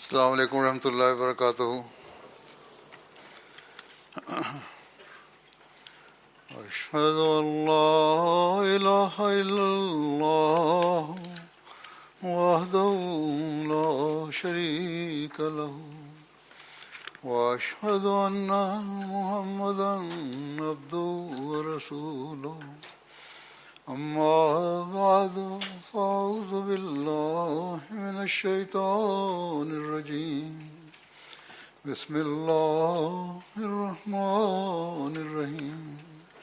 السلام علیکم ورحمۃ اللہ وبرکاتہ. اشہد ان لا الہ الا اللہ وحدہ لا شریک لہ واشہد ان محمدا عبدہ ورسولہ. اما بعد فاعوذ باللہ من الشیطان الرجیم. بسم اللہ الرحمن الرحیم.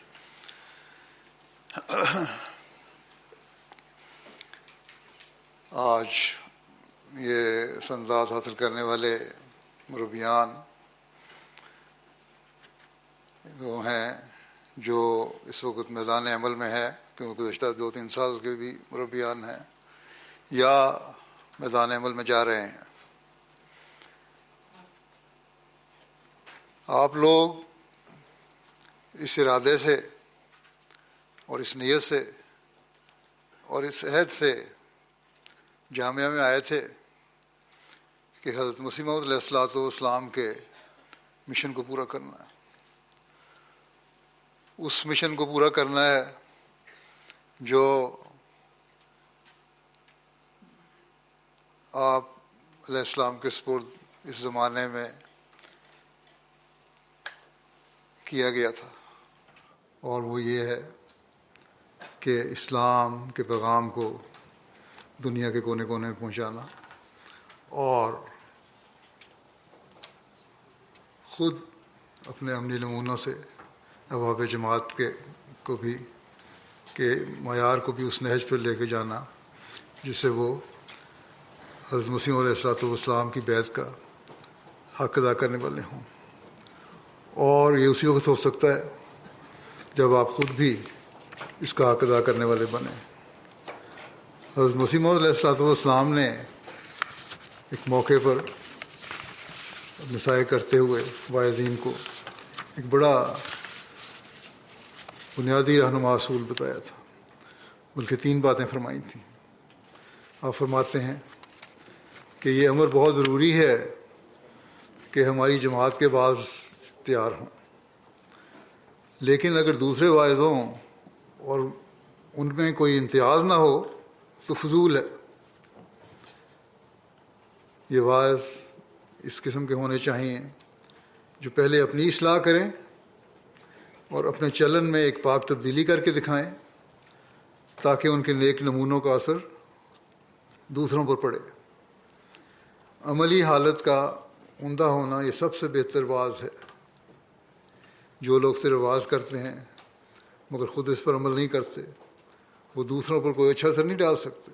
آج یہ سندات حاصل کرنے والے مربیان وہ ہیں جو اس وقت میدان عمل میں ہے، کیونکہ گزشتہ 2-3 سال کے بھی مربیان ہیں یا میدان عمل میں جا رہے ہیں. آپ لوگ اس ارادے سے اور اس نیت سے اور اس عہد سے جامعہ میں آئے تھے کہ حضرت مسیح موعود علیہ الصلوۃ والسلام کے مشن کو پورا کرنا ہے. اس مشن کو پورا کرنا ہے جو آپ علیہ السلام کے سپرد اس زمانے میں کیا گیا تھا، اور وہ یہ ہے کہ اسلام کے پیغام کو دنیا کے کونے کونے میں پہنچانا اور خود اپنے عملی نمونوں سے ابواب جماعت کے معیار کو بھی اس نہج پر لے کے جانا جس سے وہ حضرت مسیح علیہ الصلوۃ والسلام کی بیعت کا حق ادا کرنے والے ہوں. اور یہ اسی وقت ہو سکتا ہے جب آپ خود بھی اس کا حق ادا کرنے والے بنیں. حضرت مسیح موعود علیہ الصلوۃ والسلام نے ایک موقع پر نصیحت کرتے ہوئے واعظین کو ایک بڑا بنیادی رہنما اصول بتایا تھا، بلکہ 3 باتیں فرمائی تھیں. آپ فرماتے ہیں کہ یہ امر بہت ضروری ہے کہ ہماری جماعت کے بعض تیار ہوں، لیکن اگر دوسرے واعظ ہوں اور ان میں کوئی امتیاز نہ ہو تو فضول ہے. یہ واعظ اس قسم کے ہونے چاہیے جو پہلے اپنی اصلاح کریں اور اپنے چلن میں ایک پاک تبدیلی کر کے دکھائیں تاکہ ان کے نیک نمونوں کا اثر دوسروں پر پڑے. عملی حالت کا عمدہ ہونا یہ سب سے بہتر واعظ ہے. جو لوگ صرف واعظ کرتے ہیں مگر خود اس پر عمل نہیں کرتے وہ دوسروں پر کوئی اچھا اثر نہیں ڈال سکتے،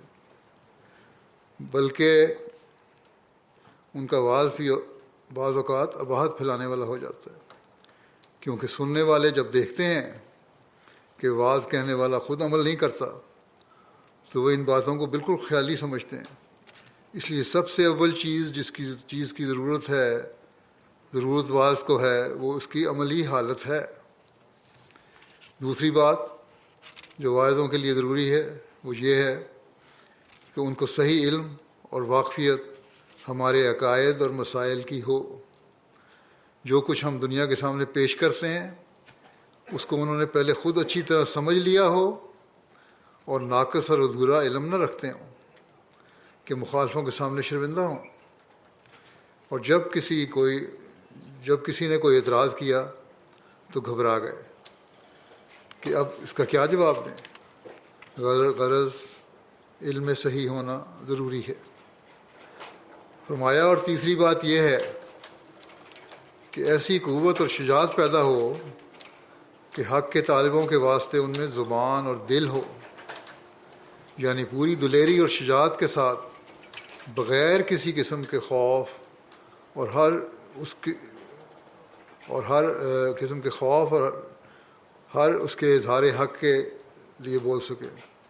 بلکہ ان کا واعظ بھی بعض اوقات اباہت پھیلانے والا ہو جاتا ہے، کیونکہ سننے والے جب دیکھتے ہیں کہ واعظ کہنے والا خود عمل نہیں کرتا تو وہ ان باتوں کو بالکل خیالی سمجھتے ہیں. اس لیے سب سے اول جس چیز کی ضرورت واعظ کو ہے وہ اس کی عملی حالت ہے. دوسری بات جو واعظوں کے لیے ضروری ہے وہ یہ ہے کہ ان کو صحیح علم اور واقفیت ہمارے عقائد اور مسائل کی ہو. جو کچھ ہم دنیا کے سامنے پیش کرتے ہیں اس کو انہوں نے پہلے خود اچھی طرح سمجھ لیا ہو اور ناقص اور ادھورا علم نہ رکھتے ہوں کہ مخالفوں کے سامنے شرمندہ ہوں. اور جب کسی نے کوئی اعتراض کیا تو گھبرا گئے کہ اب اس کا کیا جواب دیں. غرض علم صحیح ہونا ضروری ہے. فرمایا اور تیسری بات یہ ہے کہ ایسی قوت اور شجاعت پیدا ہو کہ حق کے طالبوں کے واسطے ان میں زبان اور دل ہو، یعنی پوری دلیری اور شجاعت کے ساتھ بغیر کسی قسم کے خوف اور ہر اس کے اظہار حق کے لیے بول سکے،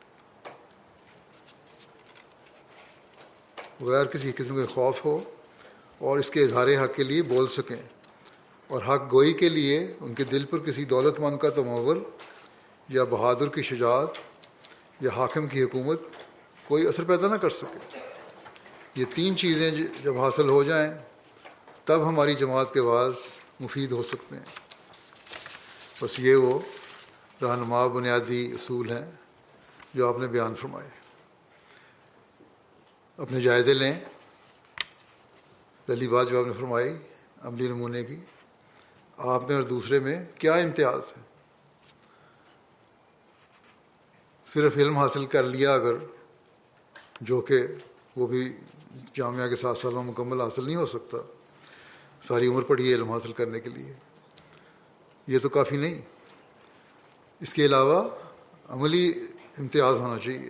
بغیر کسی قسم کے خوف ہو اور اس کے اظہار حق کے لیے بول سکیں، اور حق گوئی کے لیے ان کے دل پر کسی دولت مند کا تمول یا بہادر کی شجاعت یا حاکم کی حکومت کوئی اثر پیدا نہ کر سکے. یہ تین چیزیں جب حاصل ہو جائیں تب ہماری جماعت کے واعظ مفید ہو سکتے ہیں. بس یہ وہ رہنما بنیادی اصول ہیں جو آپ نے بیان فرمائے. اپنے جائزے لیں. پہلی بات جو آپ نے فرمائی عملی نمونے کی، آپ میں اور دوسرے میں کیا امتیاز ہے. صرف علم حاصل کر لیا اگر، جو کہ وہ بھی جامعہ کے 7 سالوں مکمل حاصل نہیں ہو سکتا، ساری عمر پڑی ہے علم حاصل کرنے کے لیے، یہ تو کافی نہیں. اس کے علاوہ عملی امتیاز ہونا چاہیے.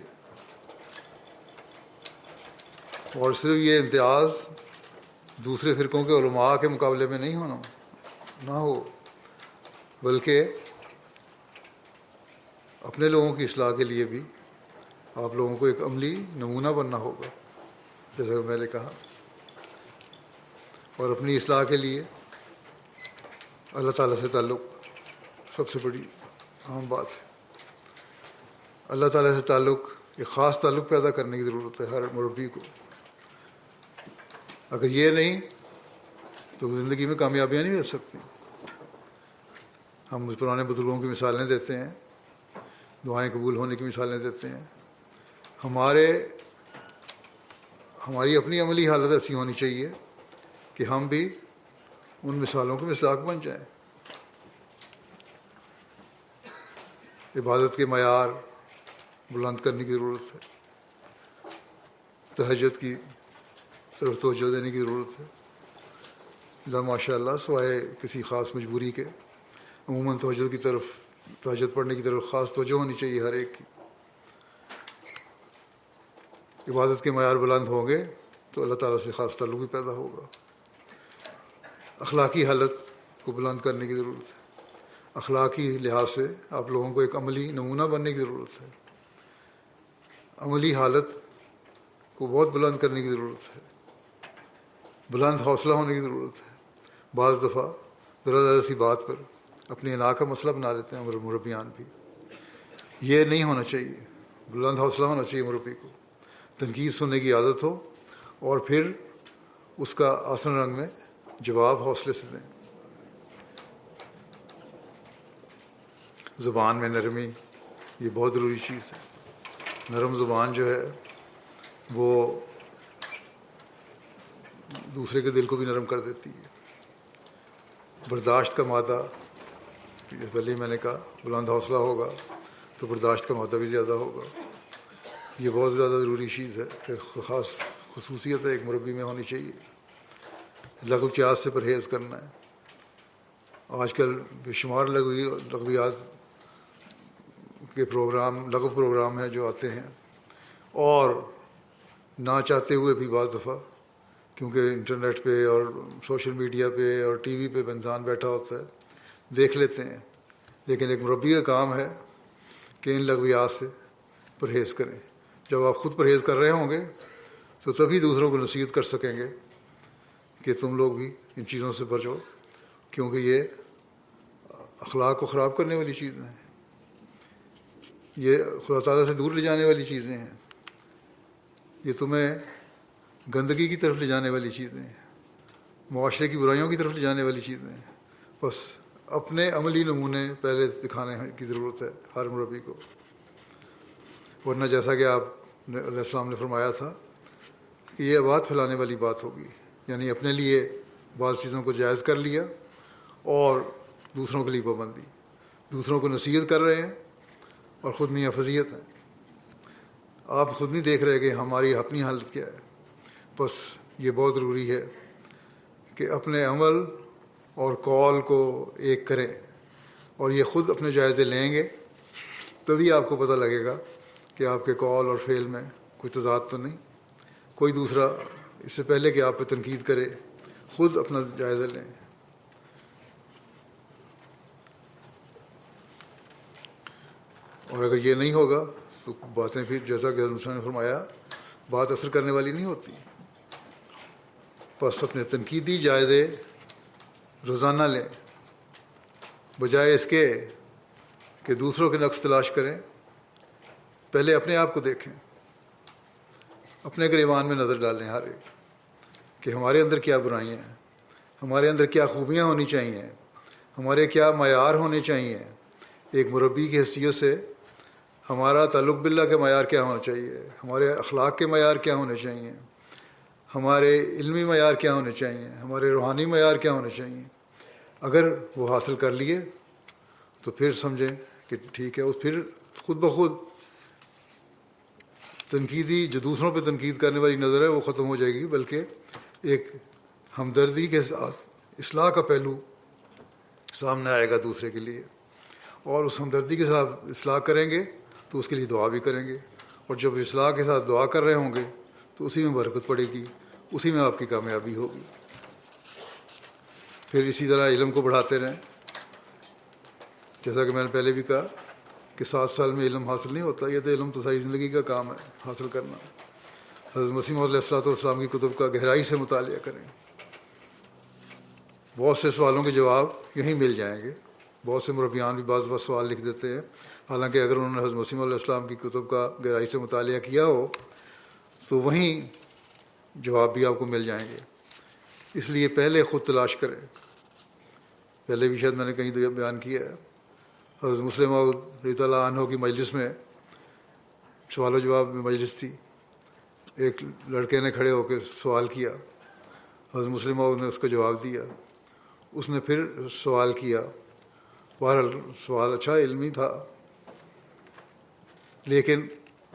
اور صرف یہ امتیاز دوسرے فرقوں کے علماء کے مقابلے میں نہیں نہ ہو، بلکہ اپنے لوگوں کی اصلاح کے لیے بھی آپ لوگوں کو ایک عملی نمونہ بننا ہوگا، جیسا کہ میں نے کہا. اور اپنی اصلاح کے لیے اللہ تعالیٰ سے تعلق سب سے بڑی اہم بات ہے. اللہ تعالیٰ سے تعلق، ایک خاص تعلق پیدا کرنے کی ضرورت ہے ہر مربی کو. اگر یہ نہیں تو زندگی میں کامیابیاں نہیں مل سکتی. ہم پرانے بزرگوں کی مثالیں دیتے ہیں، دعائیں قبول ہونے کی مثالیں دیتے ہیں. ہماری اپنی عملی حالت ایسی ہونی چاہیے کہ ہم بھی ان مثالوں کے مصداق بن جائیں. عبادت کے معیار بلند کرنے کی ضرورت ہے. تہجد کی طرف توجہ دینے کی ضرورت ہے. ماشاء اللہ سوائے کسی خاص مجبوری کے عموماً تہجد پڑھنے کی طرف خاص توجہ ہونی چاہیے ہر ایک کی. عبادت کے معیار بلند ہوں گے تو اللہ تعالیٰ سے خاص تعلق بھی پیدا ہوگا. اخلاقی حالت کو بلند کرنے کی ضرورت ہے. اخلاقی لحاظ سے آپ لوگوں کو ایک عملی نمونہ بننے کی ضرورت ہے. عملی حالت کو بہت بلند کرنے کی ضرورت ہے. بلند حوصلہ ہونے کی ضرورت ہے. بعض دفعہ ذرا سی بات پر اپنی انا کا مسئلہ بنا لیتے ہیں مربیان بھی. یہ نہیں ہونا چاہیے. بلند حوصلہ ہونا چاہیے مربی کو. تنقید سننے کی عادت ہو اور پھر اس کا آسن رنگ میں جواب حوصلے سے دیں. زبان میں نرمی یہ بہت ضروری چیز ہے. نرم زبان جو ہے وہ دوسرے کے دل کو بھی نرم کر دیتی ہے. برداشت کا مادہ، پہلے میں نے کہا بلند حوصلہ ہوگا تو برداشت کا مادہ بھی زیادہ ہوگا. یہ بہت زیادہ ضروری چیز ہے، ایک خاص خصوصیت ہے ایک مربی میں ہونی چاہیے. لغو چیات سے پرہیز کرنا ہے. آج کل بے شمار لغویات کے لغو پروگرام ہیں جو آتے ہیں، اور نہ چاہتے ہوئے بھی بعض دفعہ، کیونکہ انٹرنیٹ پہ اور سوشل میڈیا پہ اور ٹی وی پہ انسان بیٹھا ہوتا ہے، دیکھ لیتے ہیں. لیکن ایک مربی کا کام ہے کہ ان لغویات سے پرہیز کریں. جب آپ خود پرہیز کر رہے ہوں گے تو تبھی دوسروں کو نصیحت کر سکیں گے کہ تم لوگ بھی ان چیزوں سے بچو، کیونکہ یہ اخلاق کو خراب کرنے والی چیزیں ہیں. یہ خدا تعالیٰ سے دور لے جانے والی چیزیں ہیں. یہ تمہیں گندگی کی طرف لے جانے والی چیزیں ہیں، معاشرے کی برائیوں کی طرف لے جانے والی چیزیں ہیں. بس اپنے عملی نمونے پہلے دکھانے کی ضرورت ہے ہر مربی کو. ورنہ جیسا کہ آپ نے علیہ السلام نے فرمایا تھا کہ یہ بات پھیلانے والی بات ہوگی. یعنی اپنے لیے بعض چیزوں کو جائز کر لیا اور دوسروں کے لیے پابندی. دوسروں کو نصیحت کر رہے ہیں اور خود میاں فضیحت ہیں. آپ خود نہیں دیکھ رہے کہ ہماری اپنی حالت کیا ہے. بس یہ بہت ضروری ہے کہ اپنے عمل اور قول کو ایک کریں، اور یہ خود اپنے جائزے لیں گے تبھی آپ کو پتہ لگے گا کہ آپ کے قول اور فعل میں کوئی تضاد تو نہیں. کوئی دوسرا اس سے پہلے کہ آپ پہ تنقید کرے خود اپنا جائزہ لیں. اور اگر یہ نہیں ہوگا تو باتیں پھر جیسا کہ حضرت نے فرمایا بات اثر کرنے والی نہیں ہوتی. بس اپنے تنقیدی جائزے روزانہ لیں، بجائے اس کے کہ دوسروں کے نقص تلاش کریں. پہلے اپنے آپ کو دیکھیں. اپنے گریبان میں نظر ڈالیں ہر ایک کہ ہمارے اندر کیا برائیاں ہیں، ہمارے اندر کیا خوبیاں ہونی چاہیے، ہمارے کیا معیار ہونے چاہیے. ایک مربی کی حیثیت سے ہمارا تعلق باللہ کے معیار کیا ہونا چاہیے، ہمارے اخلاق کے معیار کیا ہونے چاہیے، ہمارے علمی معیار کیا ہونے چاہیے، ہمارے روحانی معیار کیا ہونے چاہیے. اگر وہ حاصل کر لیے تو پھر سمجھیں کہ ٹھیک ہے. پھر خود بخود تنقیدی جو دوسروں پہ تنقید کرنے والی نظر ہے وہ ختم ہو جائے گی، بلکہ ایک ہمدردی کے ساتھ اصلاح کا پہلو سامنے آئے گا دوسرے کے لیے. اور اس ہمدردی کے ساتھ اصلاح کریں گے تو اس کے لیے دعا بھی کریں گے، اور جب اصلاح کے ساتھ دعا کر رہے ہوں گے تو اسی میں برکت پڑے گی، اسی میں آپ کی کامیابی ہوگی. پھر اسی طرح علم کو بڑھاتے رہیں. جیسا کہ میں نے پہلے بھی کہا کہ 7 سال میں علم حاصل نہیں ہوتا، یہ تو علم تو ساری زندگی کا کام ہے حاصل کرنا. حضرت مسیح موعود علیہ الصلوۃ والسلام کی کتب کا گہرائی سے مطالعہ کریں. بہت سے سوالوں کے جواب یہیں مل جائیں گے. بہت سے مربیان بھی بعض سوال لکھ دیتے ہیں، حالانکہ اگر انہوں نے حضرت مسیح موعود علیہ السلام کی کتب کا گہرائی سے مطالعہ کیا ہو تو وہیں جواب بھی آپ کو مل جائیں گے. اس لیے پہلے خود تلاش کریں. پہلے بھی شاید میں نے کہیں بیان کیا ہے، حضرت مسلم موعود رضی اللہ عنہ کی مجلس میں سوال و جواب میں مجلس تھی. ایک لڑکے نے کھڑے ہو کے سوال کیا، حضرت مسلم موعود نے اس کا جواب دیا. اس نے پھر سوال کیا، بہرحال سوال اچھا علمی تھا، لیکن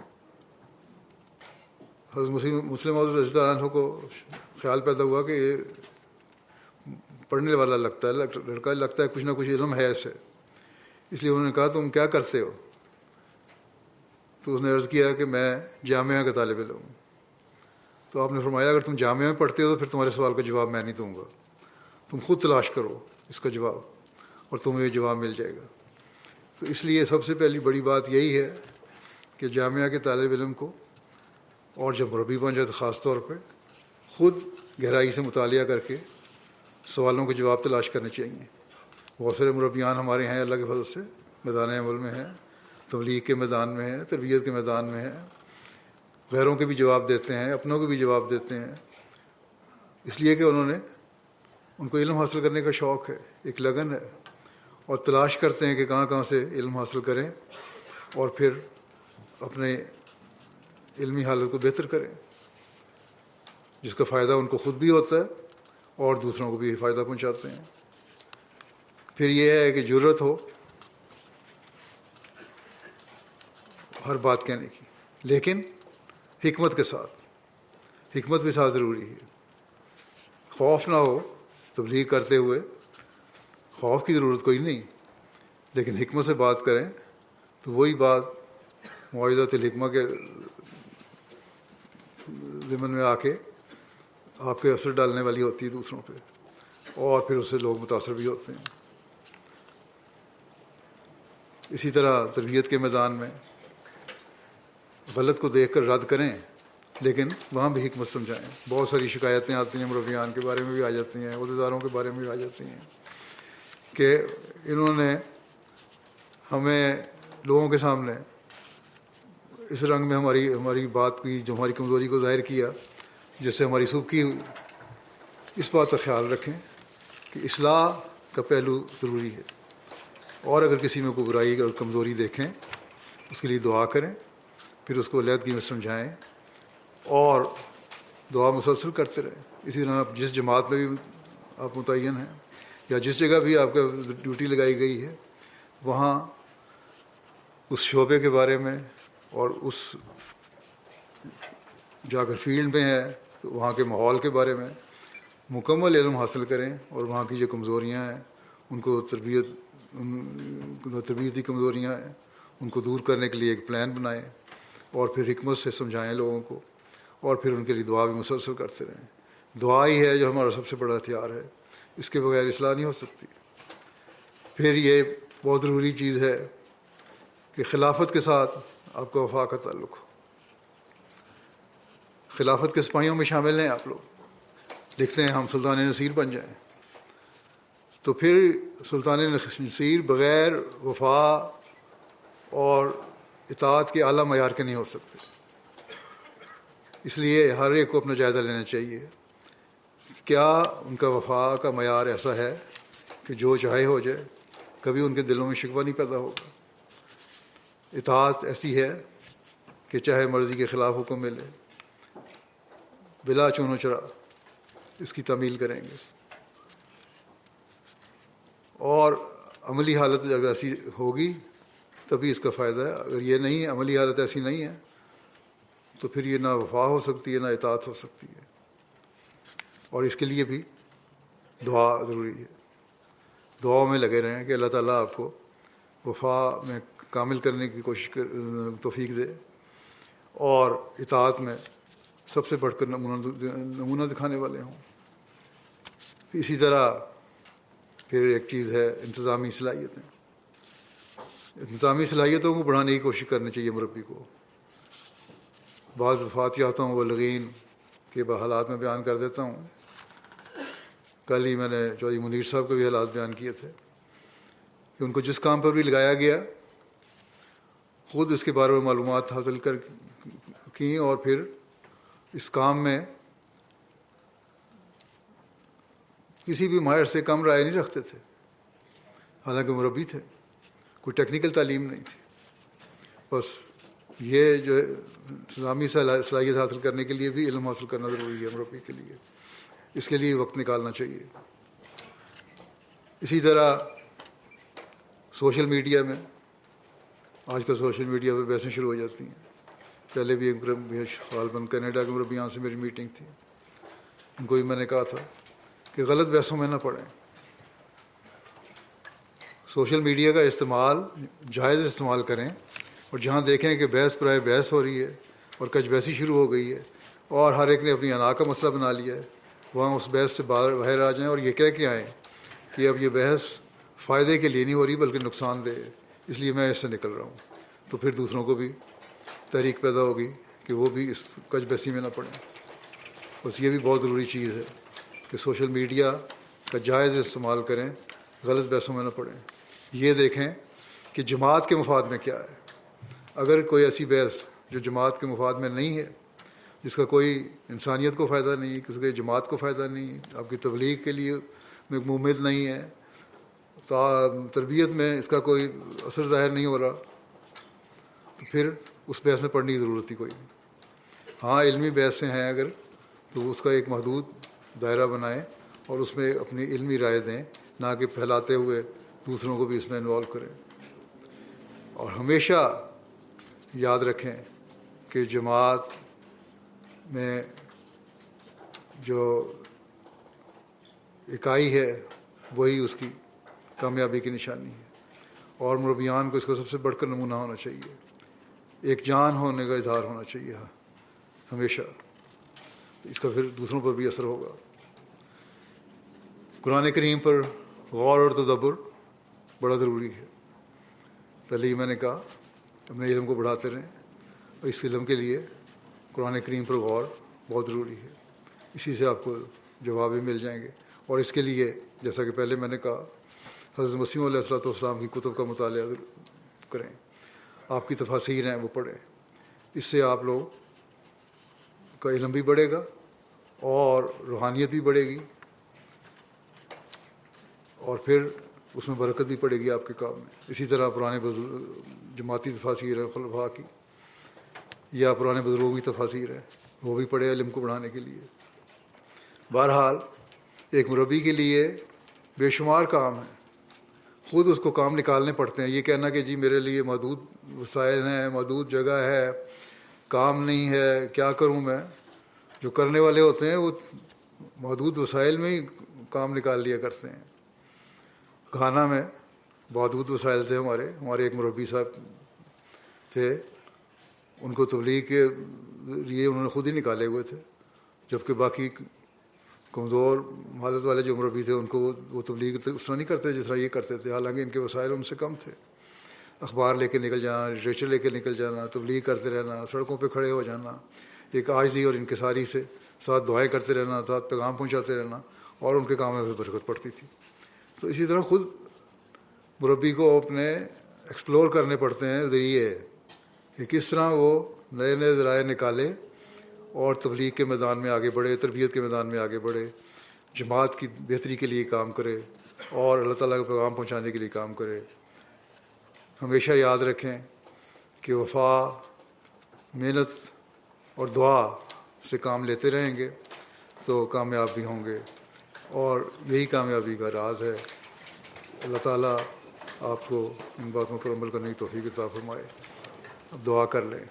حضرت مسلم موعود رضی اللہ عنہ کو خیال پیدا ہوا کہ یہ پڑھنے والا لگتا ہے، لڑکا لگتا ہے کچھ نہ کچھ علم ہے اسے. اس لیے انہوں نے کہا تم کیا کرتے ہو؟ تو اس نے عرض کیا کہ میں جامعہ کا طالب علم ہوں. تو آپ نے فرمایا اگر تم جامعہ میں پڑھتے ہو تو پھر تمہارے سوال کا جواب میں نہیں دوں گا، تم خود تلاش کرو اس کا جواب اور تمہیں یہ جواب مل جائے گا. تو اس لیے سب سے پہلی بڑی بات یہی ہے کہ جامعہ کے طالب علم کو، اور جب مربی بن جائے تو خاص طور پہ خود گہرائی سے مطالعہ کر کے سوالوں کے جواب تلاش کرنے چاہیے. بہت سارے مربیان ہمارے ہیں اللہ کے فضل سے، میدان عمل میں ہیں، تبلیغ کے میدان میں ہیں، تربیت کے میدان میں ہیں، غیروں کے بھی جواب دیتے ہیں، اپنوں کے بھی جواب دیتے ہیں، اس لیے کہ ان کو علم حاصل کرنے کا شوق ہے، ایک لگن ہے، اور تلاش کرتے ہیں کہ کہاں کہاں سے علم حاصل کریں اور پھر اپنے علمی حالت کو بہتر کریں، جس کا فائدہ ان کو خود بھی ہوتا ہے اور دوسروں کو بھی فائدہ پہنچاتے ہیں. پھر یہ ہے کہ جرأت ہو ہر بات کہنے کی، لیکن حکمت کے ساتھ. حکمت بھی ساتھ ضروری ہے. خوف نہ ہو تبلیغ کرتے ہوئے، خوف کی ضرورت کوئی نہیں، لیکن حکمت سے بات کریں تو وہی بات موعظۃ الحکمہ کے ضمن میں آ کے آپ کے اثر ڈالنے والی ہوتی ہے دوسروں پہ، اور پھر اس سے لوگ متاثر بھی ہوتے ہیں. اسی طرح تربیت کے میدان میں غلط کو دیکھ کر رد کریں، لیکن وہاں بھی حکمت سمجھائیں. بہت ساری شکایتیں آتی ہیں مربیان کے بارے میں بھی آ جاتی ہیں، عہدیداروں کے بارے میں بھی آ جاتی ہیں کہ انہوں نے ہمیں لوگوں کے سامنے اس رنگ میں ہماری بات کی جو ہماری کمزوری کو ظاہر کیا جس سے ہماری سبکی ہوئی. اس بات کا خیال رکھیں کہ اصلاح کا پہلو ضروری ہے، اور اگر کسی میں کوئی برائی اور کمزوری دیکھیں اس کے لیے دعا کریں، پھر اس کو علیحدگی میں سمجھائیں اور دعا مسلسل کرتے رہیں. اسی طرح آپ جس جماعت میں بھی آپ متعین ہیں یا جس جگہ بھی آپ کا ڈیوٹی لگائی گئی ہے، وہاں اس شعبے کے بارے میں اور اس جا کر فیلڈ میں ہے تو وہاں کے ماحول کے بارے میں مکمل علم حاصل کریں، اور وہاں کی جو کمزوریاں ہیں ان کو تربیتی کمزوریاں ہیں ان کو دور کرنے کے لیے ایک پلان بنائیں، اور پھر حکمت سے سمجھائیں لوگوں کو، اور پھر ان کے لیے دعا بھی مسلسل کرتے رہیں. دعا ہی ہے جو ہمارا سب سے بڑا ہتھیار ہے، اس کے بغیر اصلاح نہیں ہو سکتی. پھر یہ بہت ضروری چیز ہے کہ خلافت کے ساتھ آپ کا وفا کا تعلق ہو. خلافت کے سپاہیوں میں شامل ہیں آپ لوگ، لکھتے ہیں ہم سلطان نصیر بن جائیں، تو پھر سلطان نصیر بغیر وفا اور اطاعت کے اعلیٰ معیار کے نہیں ہو سکتے. اس لیے ہر ایک کو اپنا جائزہ لینا چاہیے، کیا ان کا وفا کا معیار ایسا ہے کہ جو چاہے ہو جائے، کبھی ان کے دلوں میں شکوہ نہیں پیدا ہوگا؟ اطاعت ایسی ہے کہ چاہے مرضی کے خلاف حکم ملے، بلا چون و چرا اس کی تعمیل کریں گے. اور عملی حالت جب ایسی ہوگی تبھی اس کا فائدہ ہے. اگر یہ نہیں ہے، عملی حالت ایسی نہیں ہے، تو پھر یہ نہ وفا ہو سکتی ہے نہ اطاعت ہو سکتی ہے. اور اس کے لیے بھی دعا ضروری ہے. دعاؤں میں لگے رہیں کہ اللہ تعالیٰ آپ کو وفا میں کامل کرنے کی توفیق دے، اور اطاعت میں سب سے بڑھ کر نمونہ دکھانے والے ہوں. اسی طرح پھر ایک چیز ہے انتظامی صلاحیتیں. انتظامی صلاحیتوں کو بڑھانے کی کوشش کرنی چاہیے مربی کو. بعض وفاتیاتوں والغین کے حالات میں بیان کر دیتا ہوں. کل ہی میں نے چودھری منیر صاحب کے بھی حالات بیان کیے تھے کہ ان کو جس کام پر بھی لگایا گیا خود اس کے بارے میں معلومات حاصل کی، اور پھر اس کام میں کسی بھی ماہر سے کم رائے نہیں رکھتے تھے، حالانکہ مربی تھے، کوئی ٹیکنیکل تعلیم نہیں تھی. بس یہ جو ہے انتظامی صلاحیت حاصل کرنے کے لیے بھی علم حاصل کرنا ضروری ہے مربی کے لیے. اس کے لیے وقت نکالنا چاہیے. اسی طرح سوشل میڈیا میں آج کل سوشل میڈیا پہ بحثیں شروع ہو جاتی ہیں. پہلے بھی ایک غالباً کینیڈا کے مربیان سے میری میٹنگ تھی، ان کو بھی میں نے کہا تھا کہ غلط بحثوں میں نہ پڑیں. سوشل میڈیا کا استعمال جائز استعمال کریں، اور جہاں دیکھیں کہ بحث پرائے بحث ہو رہی ہے اور کچ بحثی شروع ہو گئی ہے اور ہر ایک نے اپنی انا کا مسئلہ بنا لیا ہے، وہاں اس بحث سے باہر آ جائیں اور یہ کہہ کے آئیں کہ اب یہ بحث فائدے کے لیے نہیں ہو رہی بلکہ نقصان دہ ہے، اس لیے میں اس سے نکل رہا ہوں. تو پھر دوسروں کو بھی تحریک پیدا ہوگی کہ وہ بھی اس کچ بحثی میں نہ پڑیں. بس یہ بھی بہت ضروری چیز ہے کہ سوشل میڈیا کا جائز استعمال کریں، غلط بحثوں میں نہ پڑیں. یہ دیکھیں کہ جماعت کے مفاد میں کیا ہے. اگر کوئی ایسی بحث جو جماعت کے مفاد میں نہیں ہے، جس کا کوئی انسانیت کو فائدہ نہیں، کسی کے جماعت کو فائدہ نہیں، آپ کی تبلیغ کے لیے میں ممد نہیں ہے، تربیت میں اس کا کوئی اثر ظاہر نہیں ہو رہا، تو پھر اس بحث میں پڑھنے کی ضرورت ہی کوئی نہیں. ہاں علمی بحثیں ہیں اگر، تو اس کا ایک محدود دائرہ بنائیں اور اس میں اپنی علمی رائے دیں، نہ کہ پھیلاتے ہوئے دوسروں کو بھی اس میں انوالو کریں. اور ہمیشہ یاد رکھیں کہ جماعت میں جو اکائی ہے وہی اس کی کامیابی کی نشانی ہے، اور مربیان کو اس کا سب سے بڑھ کر نمونہ ہونا چاہیے. ایک جان ہونے کا اظہار ہونا چاہیے ہمیشہ، اس کا پھر دوسروں پر بھی اثر ہوگا. قرآن کریم پر غور اور تدبر بڑا ضروری ہے. پہلے ہی میں نے کہا اپنے علم کو بڑھاتے رہیں، اور اس علم کے لیے قرآن کریم پر غور بہت ضروری ہے. اسی سے آپ کو جواب بھی مل جائیں گے. اور اس کے لیے جیسا کہ پہلے میں نے کہا حضرت مسیح علیہ الصلوۃ والسلام کی کتب کا مطالعہ کریں، آپ کی تفاسیر ہیں وہ پڑھیں. اس سے آپ لوگ کا علم بھی بڑھے گا اور روحانیت بھی بڑھے گی، اور پھر اس میں برکت بھی پڑے گی آپ کے کام میں. اسی طرح پرانے جماعتی تفاسیر ہیں خلفاء کی، یا پرانے بزرگوں کی تفاسیر ہیں، وہ بھی پڑھے علم کو بڑھانے کے لیے. بہرحال ایک مربی کے لیے بے شمار کام ہیں، خود اس کو کام نکالنے پڑتے ہیں. یہ کہنا کہ جی میرے لیے محدود وسائل ہیں، محدود جگہ ہے، کام نہیں ہے، کیا کروں میں. جو کرنے والے ہوتے ہیں وہ محدود وسائل میں ہی کام نکال لیا کرتے ہیں. گھانا میں محدود وسائل تھے، ہمارے ایک مربی صاحب تھے، ان کو تبلیغ کے لیے انہوں نے خود ہی نکالے ہوئے تھے، جبکہ باقی کمزور حالت والے جو مربی تھے ان کو وہ تبلیغ اس طرح نہیں کرتے جس طرح یہ کرتے تھے، حالانکہ ان کے وسائل ان سے کم تھے. اخبار لے کے نکل جانا، لٹریچر لے کے نکل جانا، تبلیغ کرتے رہنا، سڑکوں پہ کھڑے ہو جانا، ایک عاجزی اور انکساری سے ساتھ دعائیں کرتے رہنا، ساتھ پیغام پہنچاتے رہنا، اور ان کے کام میں برکت پڑتی تھی. تو اسی طرح خود مربی کو اپنے ایکسپلور کرنے پڑتے ہیں ذریعے کہ کس طرح وہ نئے نئے ذرائع نکالے اور تبلیغ کے میدان میں آگے بڑھے، تربیت کے میدان میں آگے بڑھے، جماعت کی بہتری کے لیے کام کرے اور اللہ تعالیٰ کا پیغام پہنچانے کے لیے کام کرے۔ ہمیشہ یاد رکھیں کہ وفا، محنت اور دعا سے کام لیتے رہیں گے تو کامیاب بھی ہوں گے، اور یہی کامیابی کا راز ہے۔ اللہ تعالیٰ آپ کو ان باتوں پر عمل کرنے کی توفیق عطا فرمائے۔ اب دعا کر لیں۔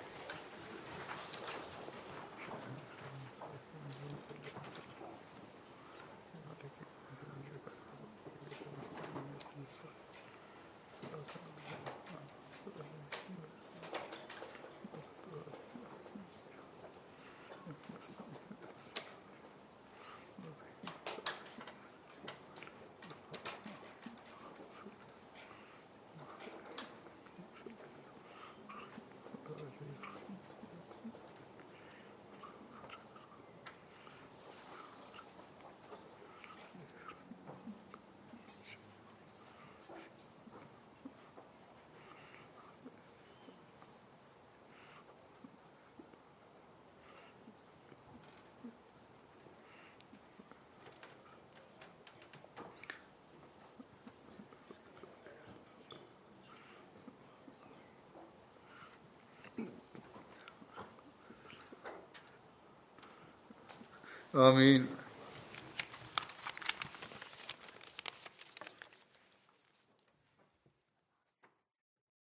آمین۔